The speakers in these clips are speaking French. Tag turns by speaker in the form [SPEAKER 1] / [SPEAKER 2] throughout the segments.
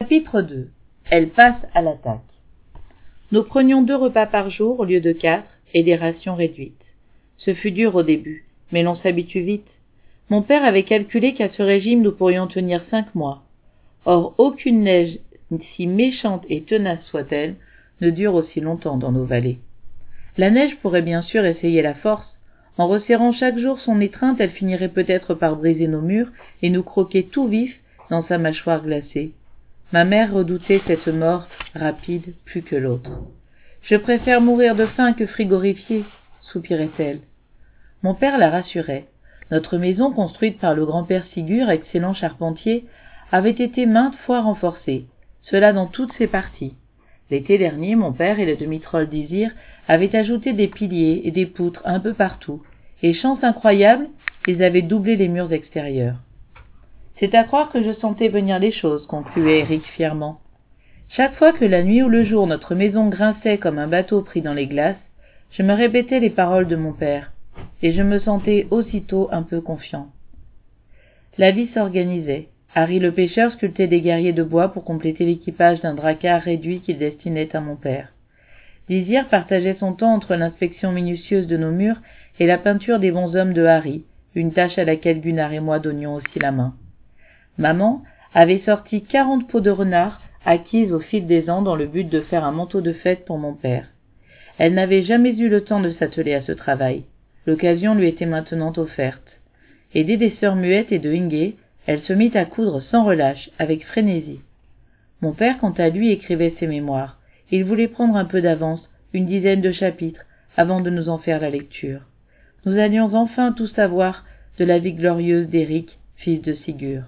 [SPEAKER 1] Chapitre 2. Elle passe à l'attaque. Nous prenions 2 repas par jour au lieu de 4 et des rations réduites. Ce fut dur au début, mais l'on s'habitue vite. Mon père avait calculé qu'à ce régime nous pourrions tenir 5 mois. Or, aucune neige, si méchante et tenace soit-elle, ne dure aussi longtemps dans nos vallées. La neige pourrait bien sûr essayer la force. En resserrant chaque jour son étreinte, elle finirait peut-être par briser nos murs et nous croquer tout vifs dans sa mâchoire glacée. Ma mère redoutait cette mort rapide plus que l'autre. « Je préfère mourir de faim que frigorifiée », soupirait-elle. Mon père la rassurait. Notre maison, construite par le grand-père Sigur, excellent charpentier, avait été maintes fois renforcée, cela dans toutes ses parties. L'été dernier, mon père et le demi-troll d'Izir avaient ajouté des piliers et des poutres un peu partout, et chance incroyable, ils avaient doublé les murs extérieurs. C'est à croire que je sentais venir les choses, concluait Eric fièrement. Chaque fois que la nuit ou le jour notre maison grinçait comme un bateau pris dans les glaces, je me répétais les paroles de mon père, et je me sentais aussitôt un peu confiant. La vie s'organisait. Harry le pêcheur sculptait des guerriers de bois pour compléter l'équipage d'un drakkar réduit qu'il destinait à mon père. Dizir partageait son temps entre l'inspection minutieuse de nos murs et la peinture des bonshommes de Harry, une tâche à laquelle Gunnar et moi donnions aussi la main. Maman avait sorti 40 peaux de renard acquises au fil des ans dans le but de faire un manteau de fête pour mon père. Elle n'avait jamais eu le temps de s'atteler à ce travail. L'occasion lui était maintenant offerte. Aidée des sœurs Muettes et de Inge, elle se mit à coudre sans relâche, avec frénésie. Mon père, quant à lui, écrivait ses mémoires. Il voulait prendre un peu d'avance, une dizaine de chapitres, avant de nous en faire la lecture. Nous allions enfin tout savoir de la vie glorieuse d'Éric, fils de Sigur.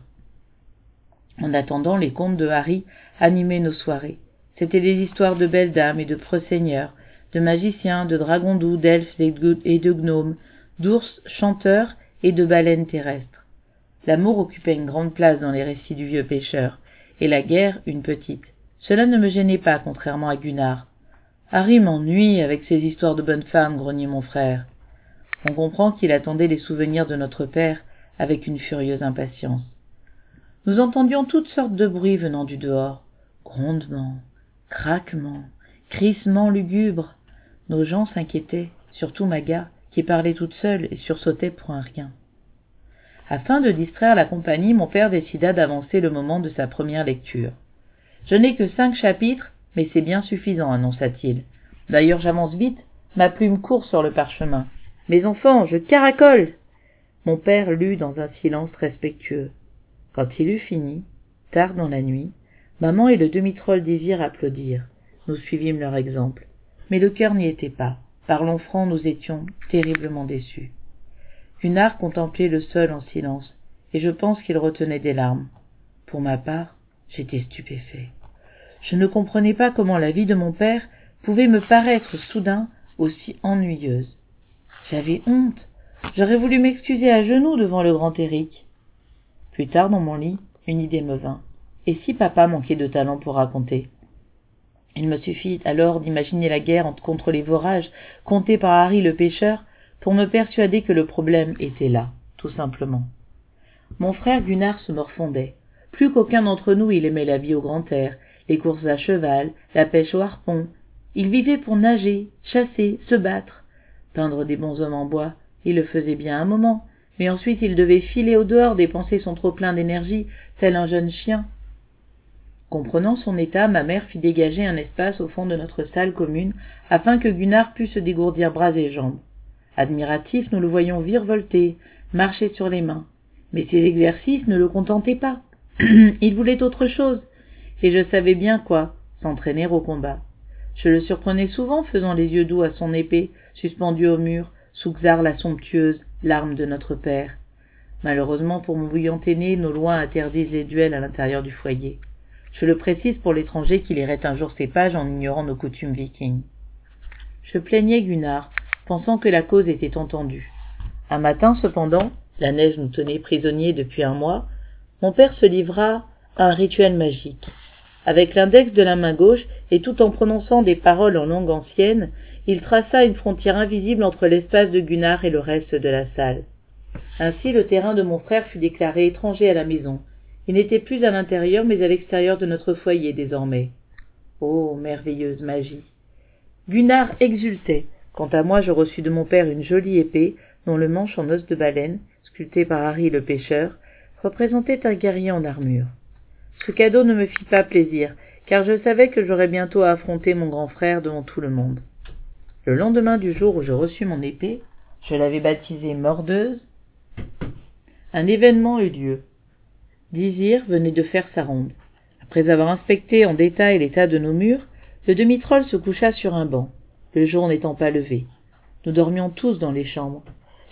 [SPEAKER 1] En attendant, les contes de Harry animaient nos soirées. C'étaient des histoires de belles dames et de preux seigneurs, de magiciens, de dragons doux, d'elfes et de gnomes, d'ours chanteurs et de baleines terrestres. L'amour occupait une grande place dans les récits du vieux pêcheur, et la guerre une petite. Cela ne me gênait pas, contrairement à Gunnar. « Harry m'ennuie avec ses histoires de bonnes femmes, » grognait mon frère. On comprend qu'il attendait les souvenirs de notre père avec une furieuse impatience. Nous entendions toutes sortes de bruits venant du dehors. Grondements, craquements, crissements lugubres. Nos gens s'inquiétaient, surtout Maga, qui parlait toute seule et sursautait pour un rien. Afin de distraire la compagnie, mon père décida d'avancer le moment de sa première lecture. « Je n'ai que 5 chapitres, mais c'est bien suffisant, annonça-t-il. D'ailleurs j'avance vite, ma plume court sur le parchemin. Mes enfants, je caracole !» Mon père lut dans un silence respectueux. Quand il eut fini, tard dans la nuit, maman et le demi-troll d'Izir applaudirent. Nous suivîmes leur exemple. Mais le cœur n'y était pas. Parlons franc, nous étions terriblement déçus. Gunnar contemplait le sol en silence, et je pense qu'il retenait des larmes. Pour ma part, j'étais stupéfait. Je ne comprenais pas comment la vie de mon père pouvait me paraître soudain aussi ennuyeuse. J'avais honte. J'aurais voulu m'excuser à genoux devant le grand Éric. Plus tard, dans mon lit, une idée me vint. Et si papa manquait de talent pour raconter ? Il me suffit alors d'imaginer la guerre contre les Vorages, contée par Harry le pêcheur, pour me persuader que le problème était là, tout simplement. Mon frère Gunnar se morfondait. Plus qu'aucun d'entre nous, il aimait la vie au grand air, les courses à cheval, la pêche au harpon. Il vivait pour nager, chasser, se battre. Peindre des bonshommes en bois, il le faisait bien un moment, mais ensuite il devait filer au dehors, dépenser son trop-plein d'énergie, tel un jeune chien. Comprenant son état, ma mère fit dégager un espace au fond de notre salle commune, afin que Gunnar pût se dégourdir bras et jambes. Admiratif, nous le voyions virevolter, marcher sur les mains. Mais ces exercices ne le contentaient pas. Il voulait autre chose, et je savais bien quoi, s'entraîner au combat. Je le surprenais souvent faisant les yeux doux à son épée, suspendue au mur, sous Xar la somptueuse, l'arme de notre père. Malheureusement pour mon bouillant aîné, nos lois interdisent les duels à l'intérieur du foyer. Je le précise pour l'étranger qui lirait un jour ces pages en ignorant nos coutumes vikings. Je plaignais Gunnar, pensant que la cause était entendue. Un matin, cependant, la neige nous tenait prisonniers depuis un mois, mon père se livra à un rituel magique. Avec l'index de la main gauche, et tout en prononçant des paroles en langue ancienne, il traça une frontière invisible entre l'espace de Gunnar et le reste de la salle. Ainsi, le terrain de mon frère fut déclaré étranger à la maison, Il n'était plus à l'intérieur, mais à l'extérieur de notre foyer désormais. Oh, merveilleuse magie! Gunnar exultait. Quant à moi, je reçus de mon père une jolie épée, dont le manche en os de baleine, sculpté par Harry le pêcheur, représentait un guerrier en armure. Ce cadeau ne me fit pas plaisir, car je savais que j'aurais bientôt à affronter mon grand frère devant tout le monde. Le lendemain du jour où je reçus mon épée, je l'avais baptisée Mordeuse, un événement eut lieu. Dizir venait de faire sa ronde. Après avoir inspecté en détail l'état de nos murs, le demi-troll se coucha sur un banc, le jour n'étant pas levé. Nous dormions tous dans les chambres,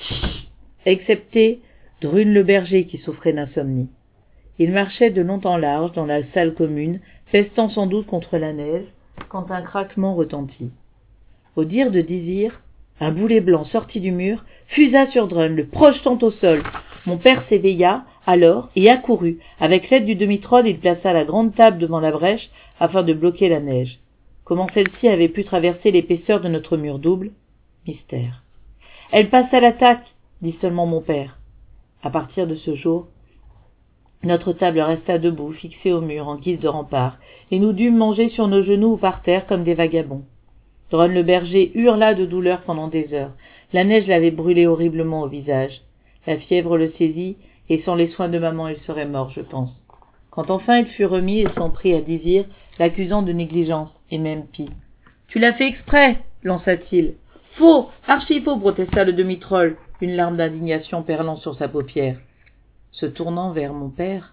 [SPEAKER 1] excepté Drune le berger qui souffrait d'insomnie. Il marchait de long en large dans la salle commune, pestant sans doute contre la neige, quand un craquement retentit. Au dire de Dizir, un boulet blanc sortit du mur, fusa sur Drune, le projetant au sol. Mon père s'éveilla alors et accourut. Avec l'aide du demi-troll, il plaça la grande table devant la brèche afin de bloquer la neige. Comment celle-ci avait pu traverser l'épaisseur de notre mur double? Mystère. « Elle passe à l'attaque !» dit seulement mon père. À partir de ce jour, notre table resta debout, fixée au mur en guise de rempart, et nous dûmes manger sur nos genoux ou par terre comme des vagabonds. Drone le berger hurla de douleur pendant des heures. La neige l'avait brûlé horriblement au visage. La fièvre le saisit, et sans les soins de maman, il serait mort, je pense. Quand enfin il fut remis, il s'en prit à Dizir, l'accusant de négligence, et même pis. « Tu l'as fait exprès !» lança-t-il. « Faux, archi faux !» protesta le demi-troll, une larme d'indignation perlant sur sa paupière. Se tournant vers mon père,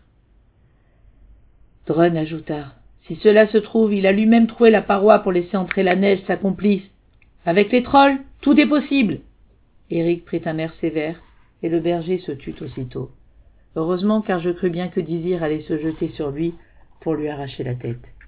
[SPEAKER 1] Drone ajouta. « Si cela se trouve, il a lui-même trouvé la paroi pour laisser entrer la neige, sa complice. Avec les trolls, tout est possible !» Eric prit un air sévère, et le berger se tut aussitôt. Heureusement, car je crus bien que Dizir allait se jeter sur lui pour lui arracher la tête.